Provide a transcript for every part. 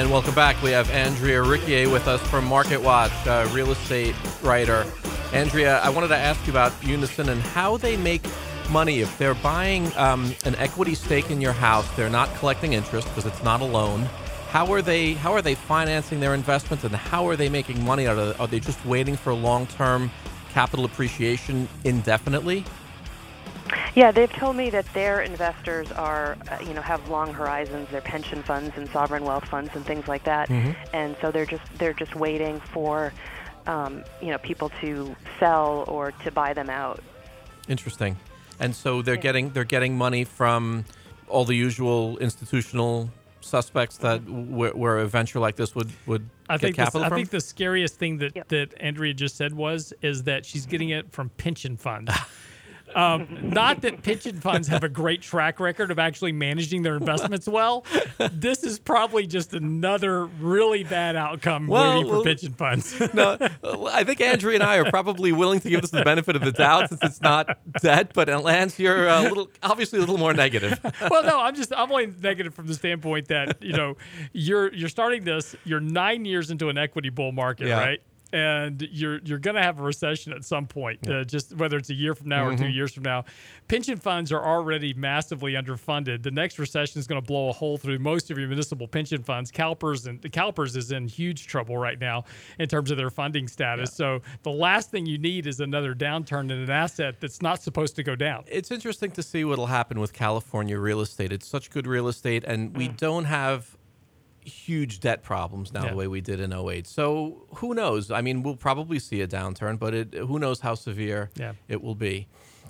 welcome back. We have Andrea Riccier with us from MarketWatch, real estate writer. Andrea, I wanted to ask you about Unison and how they make money. If they're buying an equity stake in your house, they're not collecting interest because it's not a loan. How are they financing their investments, and how are they making money out of it? Are they just waiting for long-term capital appreciation indefinitely? Yeah, they've told me that their investors are, have long horizons. They're pension funds and sovereign wealth funds and things like that, and so they're just waiting for, people to sell or to buy them out. Interesting. And so they're getting money from all the usual institutional suspects that where a venture like this would get capital from? I think the scariest thing that Andrea just said is that she's getting it from pension funds. Not that pension funds have a great track record of actually managing their investments well. This is probably just another really bad outcome waiting for pension funds. No, I think Andrea and I are probably willing to give this the benefit of the doubt since it's not debt. But Lance, you're obviously a little more negative. Well, no, I'm only negative from the standpoint that you're starting this. You're 9 years into an equity bull market, right? And you're going to have a recession at some point, just whether it's a year from now or 2 years from now. Pension funds are already massively underfunded. The next recession is going to blow a hole through most of your municipal pension funds. CalPERS is in huge trouble right now in terms of their funding status. So the last thing you need is another downturn in an asset that's not supposed to go down. It's interesting to see what will happen with California real estate. It's such good real estate, and we don't have huge debt problems now the way we did in 2008. So who knows? I mean, we'll probably see a downturn, but who knows how severe it will be.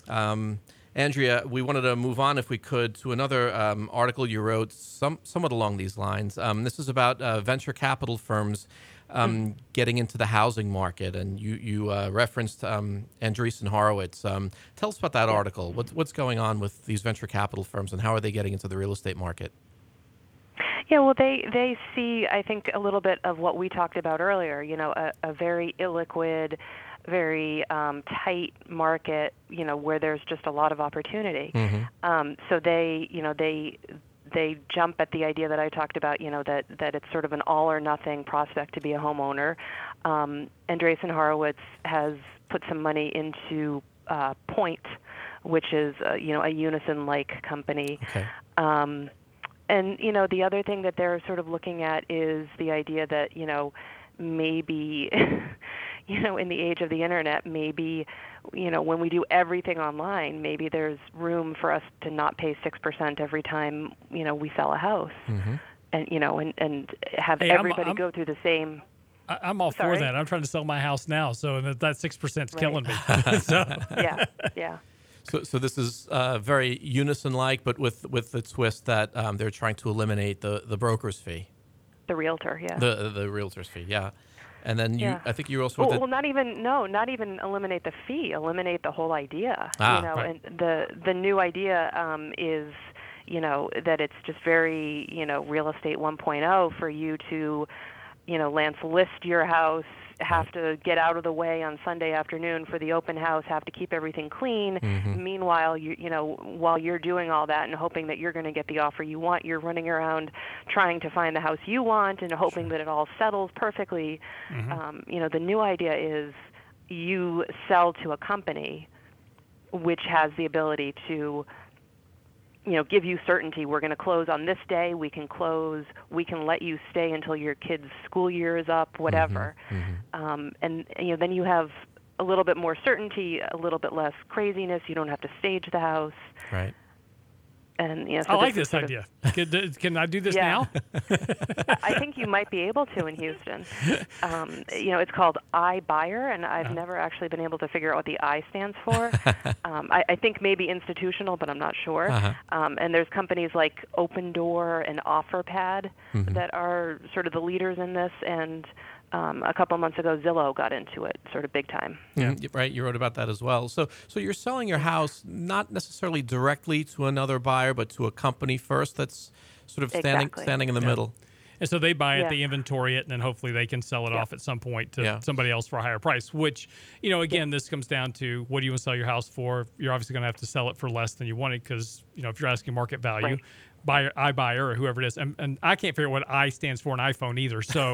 Andrea, we wanted to move on, if we could, to another article you wrote somewhat along these lines. This is about venture capital firms getting into the housing market, and you referenced Andreessen Horowitz. Tell us about that article. What's going on with these venture capital firms, and how are they getting into the real estate market? Yeah, well, they see, I think, a little bit of what we talked about earlier, a very illiquid, very tight market, where there's just a lot of opportunity. So they jump at the idea that I talked about, that it's sort of an all or nothing prospect to be a homeowner. Andreessen Horowitz has put some money into Point, which is, a Unison-like company. Okay. And, the other thing that they're sort of looking at is the idea that, maybe, in the age of the Internet, maybe, when we do everything online, maybe there's room for us to not pay 6% every time, we sell a house. And, and have everybody go through the same. I'm all for that. I'm trying to sell my house now, so that 6% is killing me. Yeah. So this is very Unison-like, but with the twist that they're trying to eliminate the broker's fee. The realtor, The realtor's fee, And then I think you also not even eliminate the fee, eliminate the whole idea. Right. And the new idea is, that it's just very, real estate 1.0 for you to, Lance, list your house, have to get out of the way on Sunday afternoon for the open house, have to keep everything clean. Meanwhile, while you're doing all that and hoping that you're going to get the offer you want, you're running around trying to find the house you want and hoping that it all settles perfectly. The new idea is you sell to a company which has the ability to give you certainty. We're going to close on this day. We can close. We can let you stay until your kid's school year is up, whatever. And then you have a little bit more certainty, a little bit less craziness. You don't have to stage the house. Right. And I like this idea. Can I do this now? I think you might be able to in Houston. It's called iBuyer, and I've never actually been able to figure out what the I stands for. I think maybe institutional, but I'm not sure. And there's companies like Opendoor and OfferPad that are sort of the leaders in this, and a couple of months ago, Zillow got into it sort of big time. Yeah, right. You wrote about that as well. So you're selling your house not necessarily directly to another buyer, but to a company first that's sort of standing in the middle. And so they buy it, they inventory it, and then hopefully they can sell it off at some point to somebody else for a higher price, which, again, this comes down to what do you want to sell your house for? You're obviously going to have to sell it for less than you want it because, if you're asking market value, iBuyer or whoever it is, and I can't figure out what I stands for in iPhone either. So,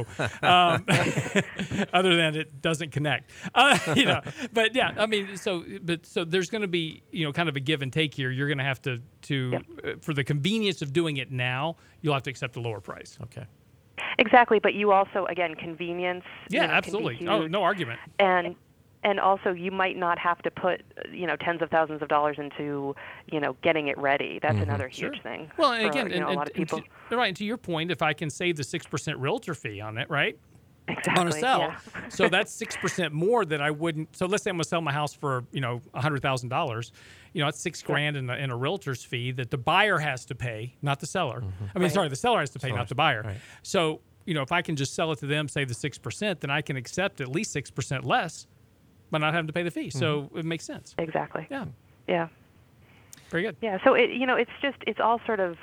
other than it doesn't connect, But yeah, I mean, so there's going to be kind of a give and take here. You're going to have to for the convenience of doing it now, you'll have to accept a lower price. Okay. Exactly, but you also, again, convenience. Yeah, absolutely. Oh, no argument. And also, you might not have to put, tens of thousands of dollars into, getting it ready. That's another huge thing. Well, and for, again, a lot of people. And to your point, if I can save the 6% realtor fee on it, right? Exactly. On a sell. Yeah. So that's 6% more that I wouldn't. So let's say I'm going to sell my house for, $100,000. It's $6,000 in a realtor's fee that the buyer has to pay, not the seller. I mean, sorry, the seller has to pay, not the buyer. Right. So, if I can just sell it to them, save the 6%, then I can accept at least 6% less by not having to pay the fee. So it makes sense. Exactly. Yeah. Yeah. Very good. Yeah. So it's all sort of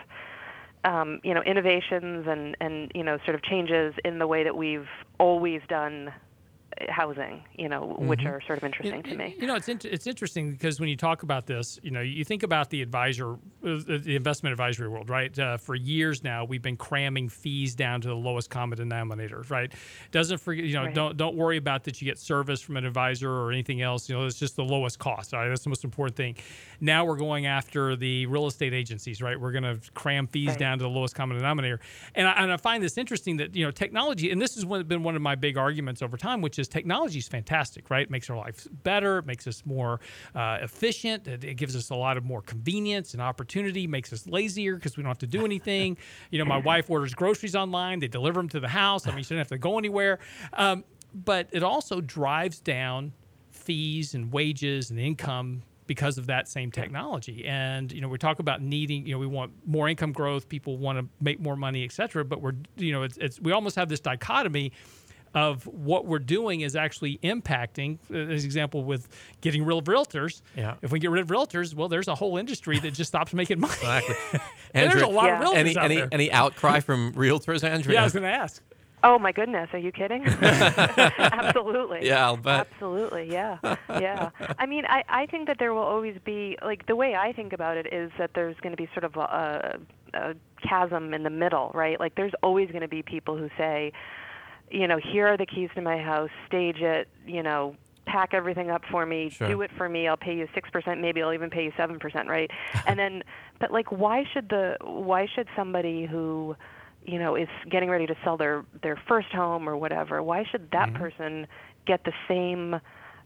innovations and sort of changes in the way that we've always done housing, which are sort of interesting to me. It's interesting because when you talk about this, you think about the investment advisory world, right? For years now, we've been cramming fees down to the lowest common denominator, right? Doesn't forget, Right. don't worry about that you get service from an advisor or anything else. It's just the lowest cost. Right? That's the most important thing. Now we're going after the real estate agencies, right? We're going to cram fees down to the lowest common denominator. And I find this interesting that, technology, and this has been one of my big arguments over time, which is technology is fantastic, right? It makes our lives better, it makes us more efficient, it gives us a lot of more convenience and opportunity, makes us lazier because we don't have to do anything. My wife orders groceries online, they deliver them to the house. I mean, she doesn't have to go anywhere. But it also drives down fees and wages and income because of that same technology. And, we talk about needing, we want more income growth, people want to make more money, et cetera. But we almost have this dichotomy of what we're doing is actually impacting, as an example with getting rid of realtors. Yeah. If we get rid of realtors, well, there's a whole industry that just stops making money. Exactly. And there's a lot of realtors out there. Any outcry from realtors, Andrea? Yeah, I was going to ask. Oh my goodness, are you kidding? Absolutely. Yeah, I'll bet. Absolutely, yeah. Yeah. I mean, I think that there will always be, the way I think about it is that there's going to be sort of a chasm in the middle, right? Like there's always going to be people who say, here are the keys to my house, stage it, pack everything up for me, do it for me, I'll pay you 6%, maybe I'll even pay you 7%, right? And then, but why should somebody who, is getting ready to sell their first home or whatever, why should that person get the same,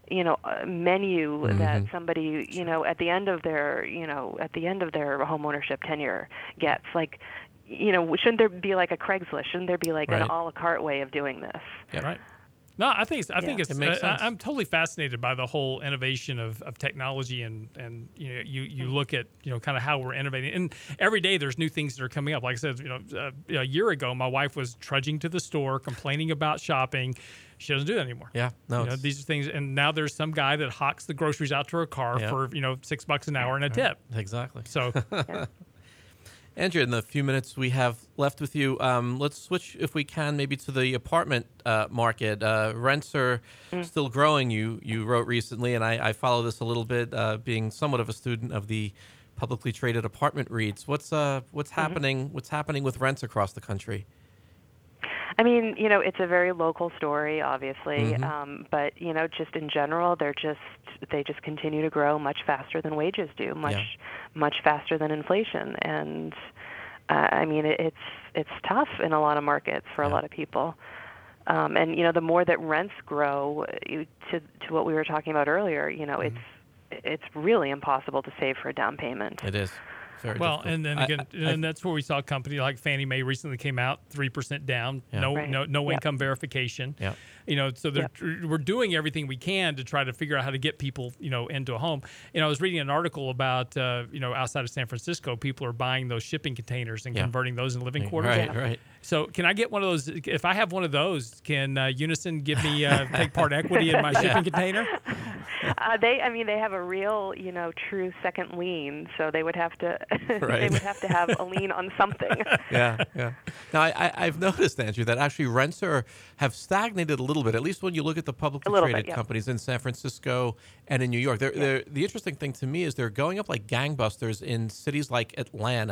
menu that somebody, at the end of their home ownership tenure gets? Shouldn't there be like a Craigslist? Shouldn't there be like an a la carte way of doing this? Yeah, right. No, I think it makes sense. I'm totally fascinated by the whole innovation of technology and you look at kind of how we're innovating, and every day there's new things that are coming up. Like I said, a year ago my wife was trudging to the store complaining about shopping. She doesn't do that anymore. Yeah, no. These are things, and now there's some guy that hawks the groceries out to her car for $6 an hour and a tip. Exactly. So. Andrea, in the few minutes we have left with you, let's switch, if we can, maybe to the apartment market. Rents are still growing, you wrote recently, and I follow this a little bit, being somewhat of a student of the publicly traded apartment REITs. What's happening? What's happening with rents across the country? I mean, it's a very local story, obviously, but just in general, they just continue to grow much faster than wages do, much faster than inflation, and I mean, it's tough in a lot of markets for a lot of people, and the more that rents grow, to what we were talking about earlier, it's really impossible to save for a down payment. It is. Very well, difficult. and then again, and that's where we saw a company like Fannie Mae recently came out 3% down, no income verification. Yeah. So we're doing everything we can to try to figure out how to get people, into a home. I was reading an article about, outside of San Francisco, people are buying those shipping containers and converting those in living quarters. Right. So can I get one of those? If I have one of those, can Unison give me take part equity in my shipping container? They have a real, true second lien, so they would have to they would have to have a lien on something. Yeah. Now I've noticed, Andrew, that actually rents have stagnated a little bit. At least when you look at the publicly traded companies in San Francisco and in New York. The interesting thing to me is they're going up like gangbusters in cities like Atlanta,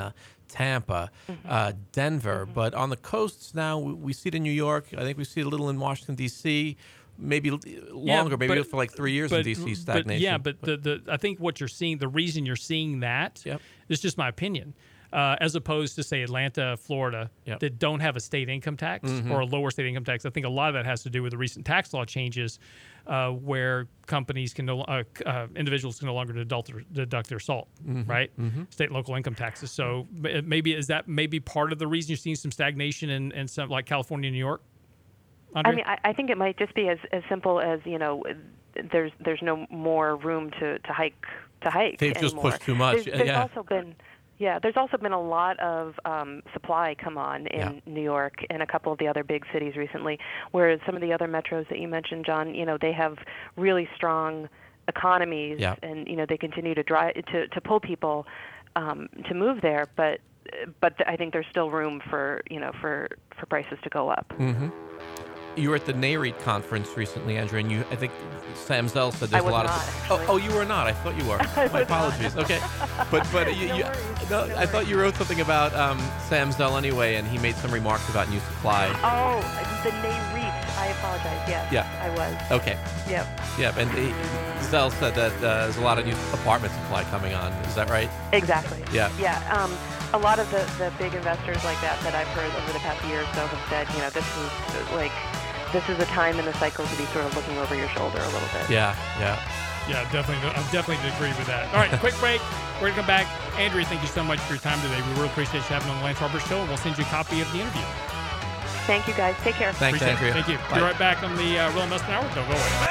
Tampa, Denver. But on the coasts now, we see it in New York. I think we see it a little in Washington, D.C., maybe longer, maybe for like 3 years in D.C. stagnation. But I think what you're seeing, the reason you're seeing that, is just my opinion. As opposed to, say, Atlanta, Florida, that don't have a state income tax or a lower state income tax. I think a lot of that has to do with the recent tax law changes where companies can individuals can no longer deduct their SALT, right? State and local income taxes. So maybe part of the reason you're seeing some stagnation in some like California and New York? Andrea? I mean, I think it might just be as simple as, there's no more room to hike They've anymore. just pushed too much. There's also been a lot of supply come on in New York and a couple of the other big cities recently, whereas some of the other metros that you mentioned, John, they have really strong economies and, they continue to drive to pull people to move there, but I think there's still room for prices to go up. Mm-hmm. You were at the NAREIT conference recently, Andrea, and I think Sam Zell said there's a lot of. Oh, you were not. I thought you were. My apologies. Not. Okay, but I thought you wrote something about Sam Zell anyway, and he made some remarks about new supply. Oh, the NAREIT. I apologize. Yes. Yeah. I was. Okay. Yep. Yeah, and Zell said that there's a lot of new apartment supply coming on. Is that right? Exactly. Yeah. Yeah. A lot of the big investors like that I've heard over the past year or so have said, this is a time in the cycle to be sort of looking over your shoulder a little bit. Yeah, definitely. I definitely agree with that. All right, quick break. We're going to come back. Andrea, thank you so much for your time today. We really appreciate you having on the Lance Harbor Show, and we'll send you a copy of the interview. Thank you, guys. Take care. Thanks, Andrea. Thank you. Be right back on the Real Investment Hour. Don't go away.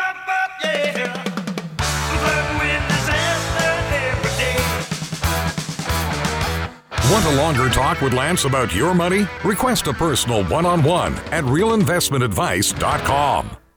Want a longer talk with Lance about your money? Request a personal one-on-one at realinvestmentadvice.com.